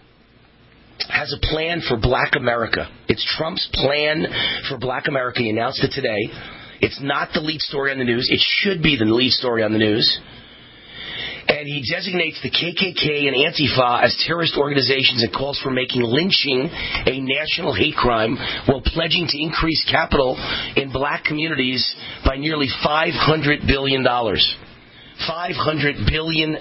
has a plan for black America. It's Trump's plan for black America. He announced it today. It's not the lead story on the news. It should be the lead story on the news. And he designates the KKK and Antifa as terrorist organizations and calls for making lynching a national hate crime while pledging to increase capital in black communities by nearly $500 billion. $500 billion.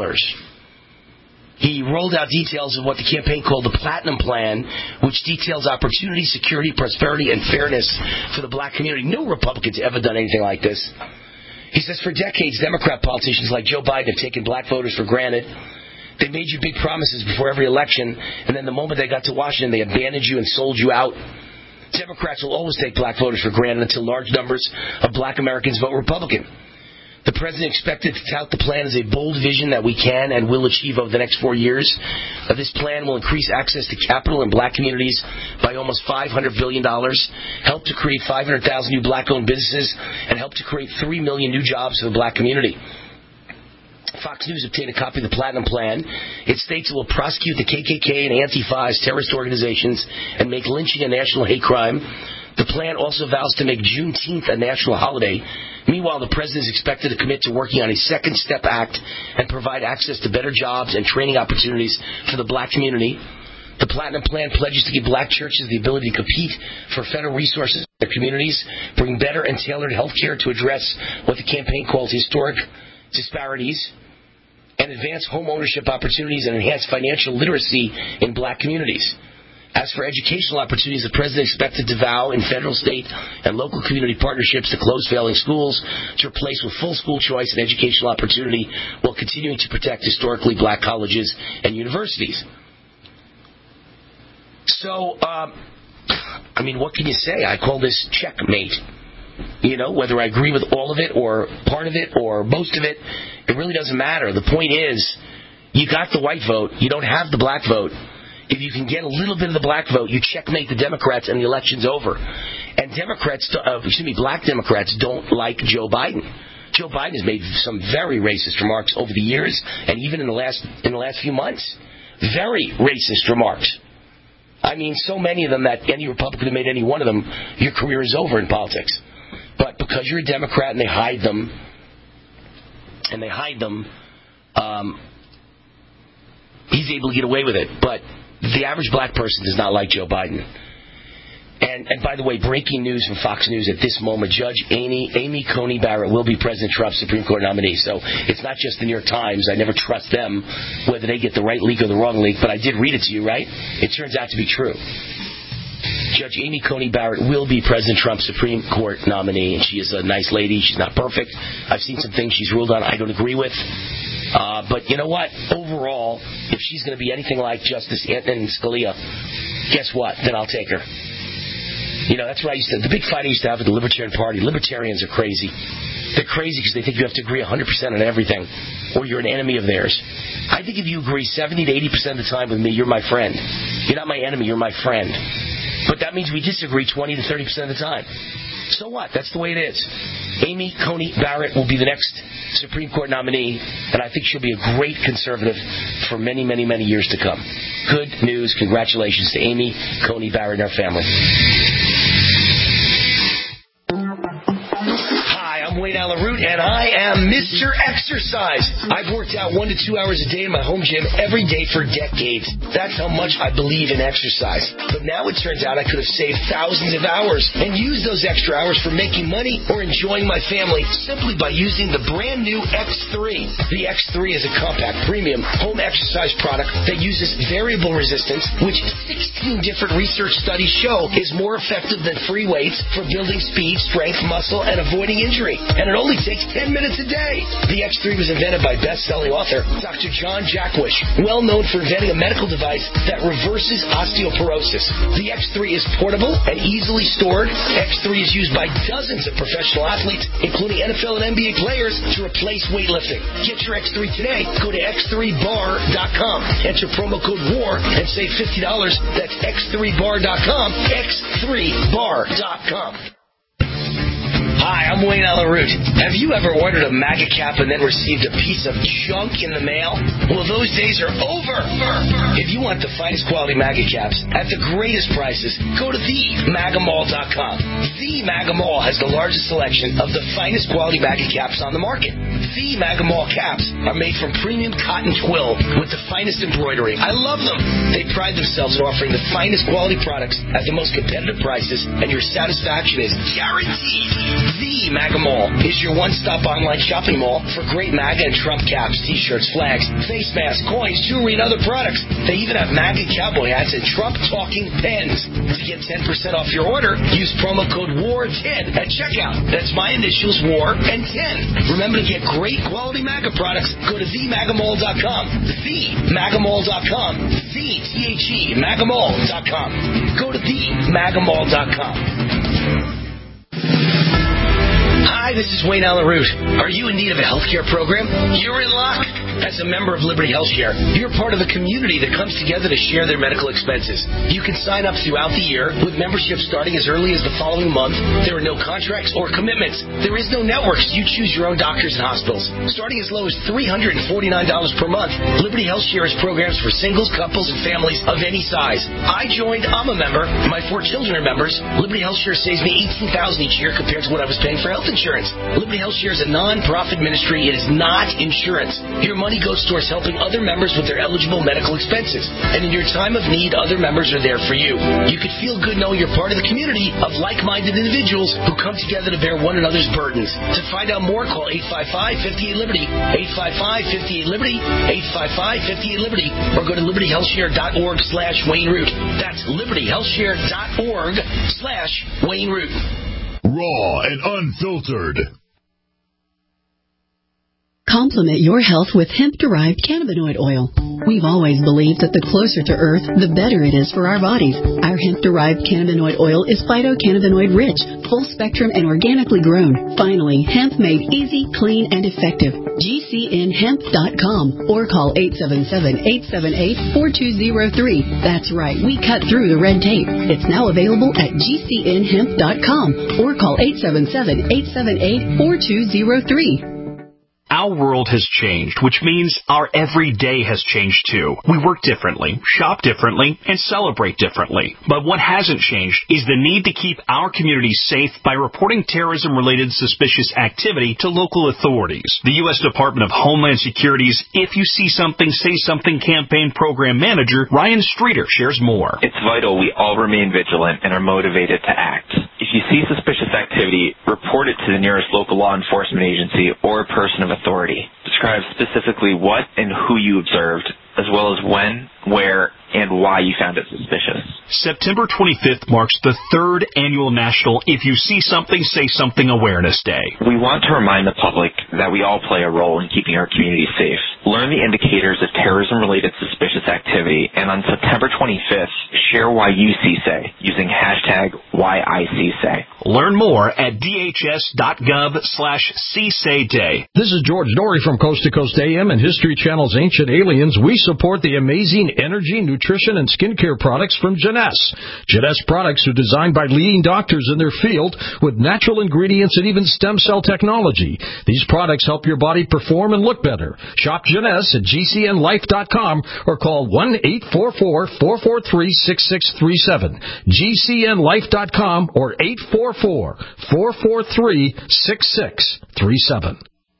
He rolled out details of what the campaign called the Platinum Plan, which details opportunity, security, prosperity, and fairness for the black community. No Republican's ever done anything like this. He says for decades, Democrat politicians like Joe Biden have taken black voters for granted. They made you big promises before every election, and then the moment they got to Washington, they abandoned you and sold you out. Democrats will always take black voters for granted until large numbers of black Americans vote Republican. The president expected to tout the plan as a bold vision that we can and will achieve over the next 4 years. This plan will increase access to capital in black communities by almost $500 billion, help to create 500,000 new black-owned businesses, and help to create 3 million new jobs for the black community. Fox News obtained a copy of the Platinum Plan. It states it will prosecute the KKK and Antifa as terrorist organizations and make lynching a national hate crime. The plan also vows to make Juneteenth a national holiday. Meanwhile, the president is expected to commit to working on a Second Step Act and provide access to better jobs and training opportunities for the black community. The Platinum Plan pledges to give black churches the ability to compete for federal resources in their communities, bring better and tailored health care to address what the campaign calls historic disparities, and advance home ownership opportunities and enhance financial literacy in black communities. As for educational opportunities, the president expected to vow in federal, state, and local community partnerships to close failing schools, to replace with full school choice and educational opportunity, while continuing to protect historically black colleges and universities. So, I mean, what can you say? I call this checkmate. You know, whether I agree with all of it or part of it or most of it, it really doesn't matter. The point is, you got the white vote. You don't have the black vote. If you can get a little bit of the black vote, you checkmate the Democrats and the election's over. And black Democrats don't like Joe Biden. Joe Biden has made some very racist remarks over the years, and even in the last few months. Very racist remarks. I mean, so many of them that any Republican who made any one of them, your career is over in politics. But because you're a Democrat and they hide them, he's able to get away with it. But the average black person does not like Joe Biden. And by the way, breaking news from Fox News at this moment, Judge Amy Coney Barrett will be President Trump's Supreme Court nominee. So it's not just the New York Times. I never trust them, whether they get the right leak or the wrong leak. But I did read it to you, right? It turns out to be true. Judge Amy Coney Barrett will be President Trump's Supreme Court nominee. And she is a nice lady. She's not perfect. I've seen some things she's ruled on I don't agree with. But you know what? Overall, if she's going to be anything like Justice Antonin Scalia, guess what? Then I'll take her. You know, that's what the big fight I used to have with the Libertarian Party. Libertarians are crazy. They're crazy because they think you have to agree 100% on everything, or you're an enemy of theirs. I think if you agree 70 to 80% of the time with me, you're my friend. You're not my enemy, you're my friend. But that means we disagree 20 to 30% of the time. So what? That's the way it is. Amy Coney Barrett will be the next Supreme Court nominee, and I think she'll be a great conservative for many, many, many years to come. Good news. Congratulations to Amy Coney Barrett and her family. I'm Wayne Allyn Root, and I am Mr. Exercise. I've worked out 1 to 2 hours a day in my home gym every day for decades. That's how much I believe in exercise. But now it turns out I could have saved thousands of hours and used those extra hours for making money or enjoying my family simply by using the brand new X3. The X3 is a compact, premium home exercise product that uses variable resistance, which 16 different research studies show is more effective than free weights for building speed, strength, muscle, and avoiding injury. And it only takes 10 minutes a day. The X3 was invented by best-selling author Dr. John Jaquish, well known for inventing a medical device that reverses osteoporosis. The X3 is portable and easily stored. X3 is used by dozens of professional athletes, including NFL and NBA players, to replace weightlifting. Get your X3 today. Go to x3bar.com. Enter promo code WAR and save $50. That's x3bar.com. x3bar.com. Hi, I'm Wayne Allyn Root. Have you ever ordered a MAGA cap and then received a piece of junk in the mail? Well, those days are over. If you want the finest quality MAGA caps at the greatest prices, go to themagamall.com. The MAGA Mall has the largest selection of the finest quality MAGA caps on the market. The MAGA Mall caps are made from premium cotton twill with the finest embroidery. I love them. They pride themselves in offering the finest quality products at the most competitive prices, and your satisfaction is guaranteed. The MAGA Mall is your one-stop online shopping mall for great MAGA and Trump caps, t-shirts, flags, face masks, coins, jewelry, and other products. They even have MAGA cowboy hats and Trump-talking pens. To get 10% off your order, use promo code WAR10 at checkout. That's my initials, WAR and 10. Remember to get great quality MAGA products. Go to themagamall.com. Themagamall.com. The magamall.com. Go to themagamall.com. Hi, this is Wayne Allyn Root. Are you in need of a healthcare program? You're in luck. As a member of Liberty HealthShare, you're part of a community that comes together to share their medical expenses. You can sign up throughout the year with membership starting as early as the following month. There are no contracts or commitments. There is no network, so you choose your own doctors and hospitals. Starting as low as $349 per month, Liberty HealthShare has programs for singles, couples, and families of any size. I joined. I'm a member. My 4 children are members. Liberty HealthShare saves me $18,000 each year compared to what I was paying for health insurance. Liberty HealthShare is a non-profit ministry. It is not insurance. Your money goes towards helping other members with their eligible medical expenses. And in your time of need, other members are there for you. You can feel good knowing you're part of the community of like-minded individuals who come together to bear one another's burdens. To find out more, call 855-58-LIBERTY, 855-58-LIBERTY, 855-58-LIBERTY, or go to libertyhealthshare.org/Wayne Root. That's libertyhealthshare.org/Wayne Root. Raw and unfiltered. Complement your health with hemp-derived cannabinoid oil. We've always believed that the closer to Earth, the better it is for our bodies. Our hemp-derived cannabinoid oil is phytocannabinoid-rich, full-spectrum, and organically grown. Finally, hemp made easy, clean, and effective. GCNhemp.com or call 877-878-4203. That's right, we cut through the red tape. It's now available at GCNhemp.com or call 877-878-4203. Our world has changed, which means our everyday has changed too. We work differently, shop differently, and celebrate differently. But what hasn't changed is the need to keep our communities safe by reporting terrorism-related suspicious activity to local authorities. The U.S. Department of Homeland Security's If You See Something, Say Something campaign program manager, Ryan Streeter, shares more. It's vital we all remain vigilant and are motivated to act. If you see suspicious activity, report it to the nearest local law enforcement agency or person of authority. Describe specifically what and who you observed, as well as when, where, and why you found it suspicious. September 25th marks the 3rd annual National If You See Something, Say Something Awareness Day. We want to remind the public that we all play a role in keeping our community safe. Learn the indicators of terrorism-related suspicious activity, and on September 25th, share why you CSAY using hashtag WhyICSay. Learn more at dhs.gov/CSayDay. This is George Norrie from Coast to Coast AM and History Channel's Ancient Aliens. We support the amazing energy, nutrition, and skincare products from Jeunesse. Jeunesse products are designed by leading doctors in their field with natural ingredients and even stem cell technology. These products help your body perform and look better. Shop Jeunesse at GCNlife.com or call 1-844-443-6637. GCNlife.com or 844-443-6637.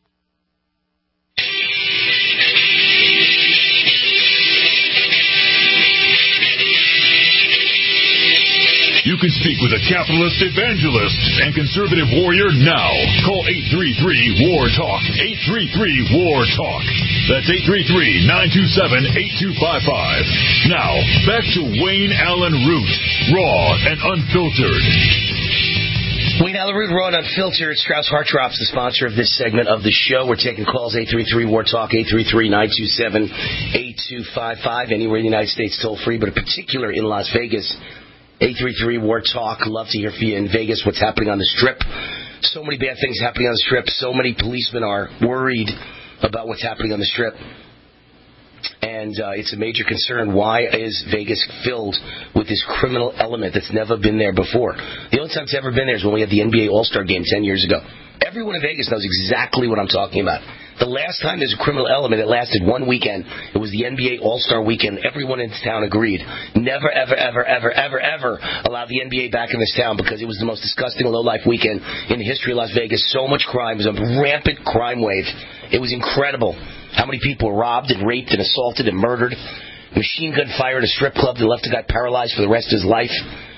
You can speak with a capitalist evangelist and conservative warrior now. Call 833-WAR-TALK. 833-WAR-TALK. That's 833-927-8255. Now, back to Wayne Allyn Root, raw and unfiltered. Wayne Allyn Root, raw and unfiltered. Strauss Heart Drops, the sponsor of this segment of the show. We're taking calls, 833-WAR-TALK, 833-927-8255. Anywhere in the United States, toll free, but in particular in Las Vegas. 833-WAR-TALK. Love to hear from you in Vegas. What's happening on the Strip? So many bad things happening on the Strip. So many policemen are worried about what's happening on the Strip. And it's a major concern. Why is Vegas filled with this criminal element that's never been there before? The only time it's ever been there is when we had the NBA All-Star Game 10 years ago. Everyone in Vegas knows exactly what I'm talking about. The last time there's a criminal element, it lasted one weekend. It was the NBA All-Star Weekend. Everyone in this town agreed. Never, ever, ever, ever, ever, ever allow the NBA back in this town because it was the most disgusting low-life weekend in the history of Las Vegas. So much crime. It was a rampant crime wave. It was incredible how many people were robbed and raped and assaulted and murdered. Machine gun fire at a strip club that left a guy paralyzed for the rest of his life.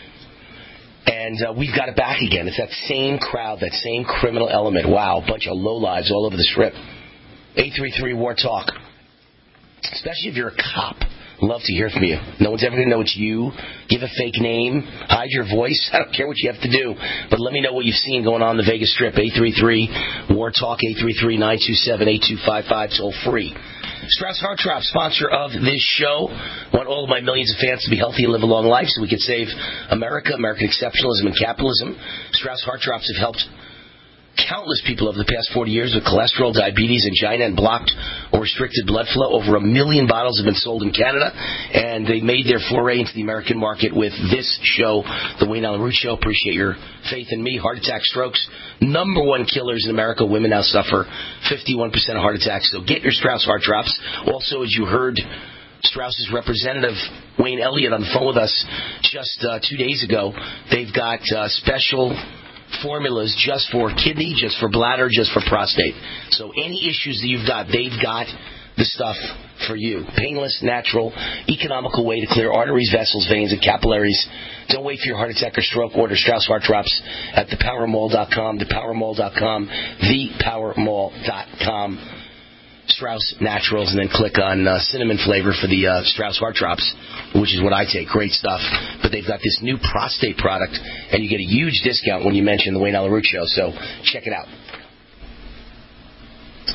And we've got it back again. It's that same crowd, that same criminal element. Wow, a bunch of lowlives all over the Strip. 833-WAR-TALK. Especially if you're a cop. Love to hear from you. No one's ever going to know it's you. Give a fake name. Hide your voice. I don't care what you have to do. But let me know what you've seen going on in the Vegas Strip. 833-WAR-TALK, 833-927-8255. Toll free. Strauss Heart Drops, sponsor of this show. Want all of my millions of fans to be healthy and live a long life so we can save America, American exceptionalism and capitalism. Strauss Heart Drops have helped countless people over the past 40 years with cholesterol, diabetes, angina, and blocked or restricted blood flow. Over 1 million bottles have been sold in Canada, and they made their foray into the American market with this show, The Wayne Allyn Root Show. Appreciate your faith in me. Heart attack, strokes, #1 killers in America. Women now suffer 51% of heart attacks. So get your Strauss Heart Drops. Also, as you heard, Strauss's representative, Wayne Elliott, on the phone with us just 2 days ago. They've got special formulas just for kidney, just for bladder, just for prostate. So any issues that you've got, they've got the stuff for you. Painless, natural, economical way to clear arteries, vessels, veins, and capillaries. Don't wait for your heart attack or stroke. Order Strauss Heart Drops at thepowermall.com, thepowermall.com, thepowermall.com. Strauss Naturals, and then click on cinnamon flavor for the Strauss Heart Drops, which is what I take. Great stuff. But they've got this new prostate product, and you get a huge discount when you mention the Wayne Allyn Root Show, so check it out.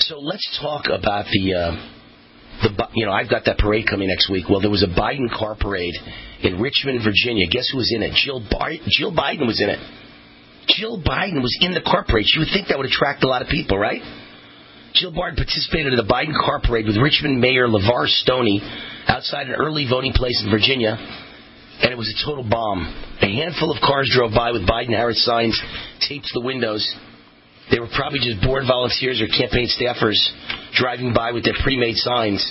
So let's talk about I've got that parade coming next week. Well, there was a Biden car parade in Richmond, Virginia. Guess who was in it? Jill Biden was in it. Jill Biden was in the car parade. You would think that would attract a lot of people, right? Jill Biden participated in the Biden car parade with Richmond Mayor LeVar Stoney outside an early voting place in Virginia, and it was a total bomb. A handful of cars drove by with Biden-Harris signs taped to the windows. They were probably just board volunteers or campaign staffers driving by with their pre-made signs.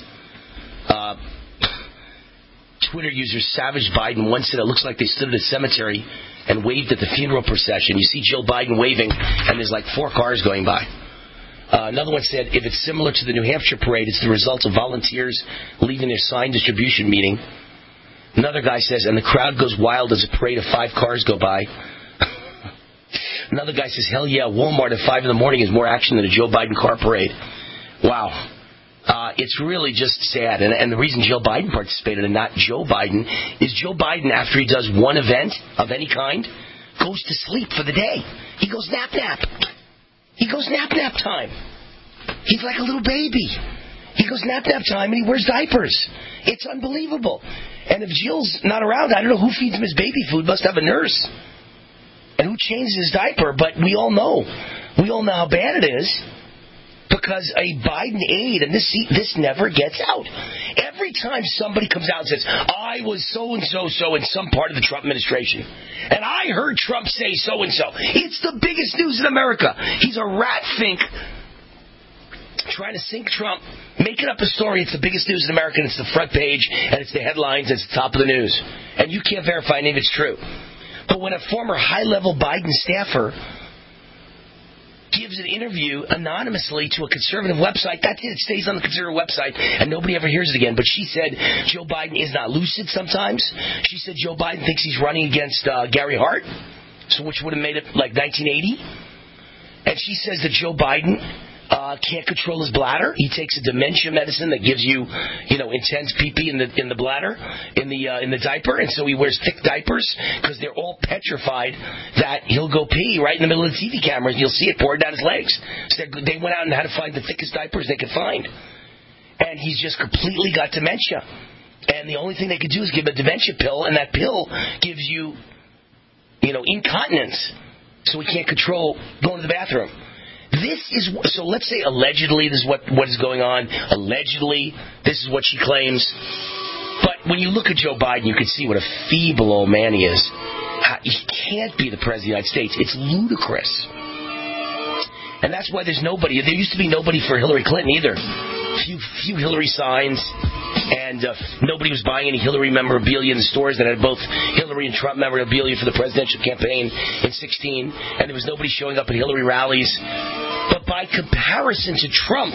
Twitter user Savage Biden once said it looks like they stood at a cemetery and waved at the funeral procession. You see Jill Biden waving, and there's like 4 cars going by. Another one said, if it's similar to the New Hampshire parade, it's the result of volunteers leaving their sign distribution meeting. Another guy says, and the crowd goes wild as a parade of 5 cars go by. Another guy says, hell yeah, Walmart at 5 in the morning is more action than a Joe Biden car parade. Wow. It's really just sad. And the reason Jill Biden participated and not Joe Biden is Joe Biden, after he does one event of any kind, goes to sleep for the day. He goes nap. He goes nap time. He's like a little baby. He goes nap time and he wears diapers. It's unbelievable. And if Jill's not around, I don't know who feeds him his baby food. Must have a nurse. And who changes his diaper? But we all know how bad it is. Because a Biden aide, and this never gets out. Every time somebody comes out and says, I was so-and-so in some part of the Trump administration, and I heard Trump say so-and-so, it's the biggest news in America. He's a rat fink trying to sink Trump, making up a story. It's the biggest news in America, and it's the front page, and it's the headlines, and it's the top of the news. And you can't verify any of it's true. But when a former high-level Biden staffer gives an interview anonymously to a conservative website, that's it. It stays on the conservative website, and nobody ever hears it again. But she said Joe Biden is not lucid sometimes. She said Joe Biden thinks he's running against Gary Hart, which would have made it like 1980. And she says that Joe Biden can't control his bladder. He takes a dementia medicine that gives you, intense pee-pee in the bladder, in the diaper, and so he wears thick diapers because they're all petrified that he'll go pee right in the middle of the TV cameras and you'll see it pouring down his legs. So they went out and had to find the thickest diapers they could find, and he's just completely got dementia. And the only thing they could do is give him a dementia pill, and that pill gives you, incontinence, so he can't control going to the bathroom. So let's say allegedly this is what is going on. Allegedly, this is what she claims. But when you look at Joe Biden, you can see what a feeble old man he is. He can't be the President of the United States. It's ludicrous. And that's why there's nobody. There used to be nobody for Hillary Clinton either. Few Hillary signs, and nobody was buying any Hillary memorabilia in the stores that had both Hillary and Trump memorabilia for the presidential campaign in 2016, and there was nobody showing up at Hillary rallies. But by comparison to Trump,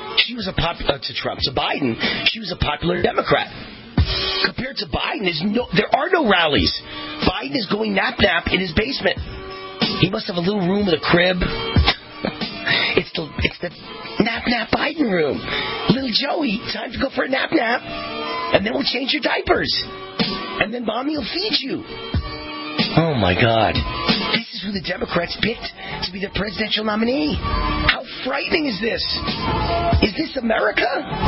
to Biden, she was a popular Democrat. Compared to Biden, there are no rallies. Biden is going nap in his basement. He must have a little room with a crib. It's the nap Biden room. Little Joey, time to go for a nap, and then we'll change your diapers, and then Mommy will feed you. Oh my God, this is who the Democrats picked to be their presidential nominee. How frightening is this? Is this America?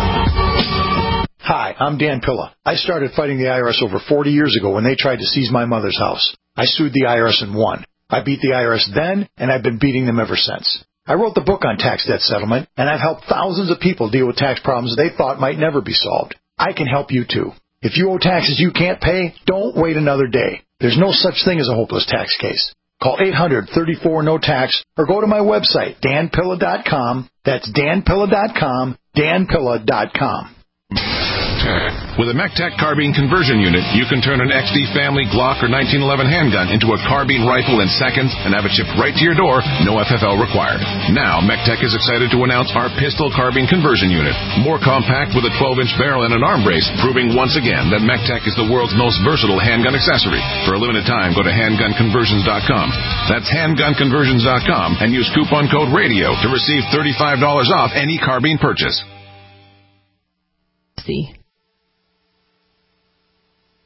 Hi, I'm Dan Pilla. I started fighting the IRS over 40 years ago when they tried to seize my mother's house. I sued the IRS and won. I beat the IRS then, and I've been beating them ever since. I wrote the book on tax debt settlement, and I've helped thousands of people deal with tax problems they thought might never be solved. I can help you too. If you owe taxes you can't pay, don't wait another day. There's no such thing as a hopeless tax case. Call 800-34-NO-TAX or go to my website, danpilla.com. That's danpilla.com, danpilla.com. With a MECTEC carbine conversion unit, you can turn an XD family Glock or 1911 handgun into a carbine rifle in seconds and have it shipped right to your door, no FFL required. Now, MECTEC is excited to announce our pistol carbine conversion unit. More compact with a 12-inch barrel and an arm brace, proving once again that MECTEC is the world's most versatile handgun accessory. For a limited time, go to handgunconversions.com. That's handgunconversions.com and use coupon code RADIO to receive $35 off any carbine purchase. See.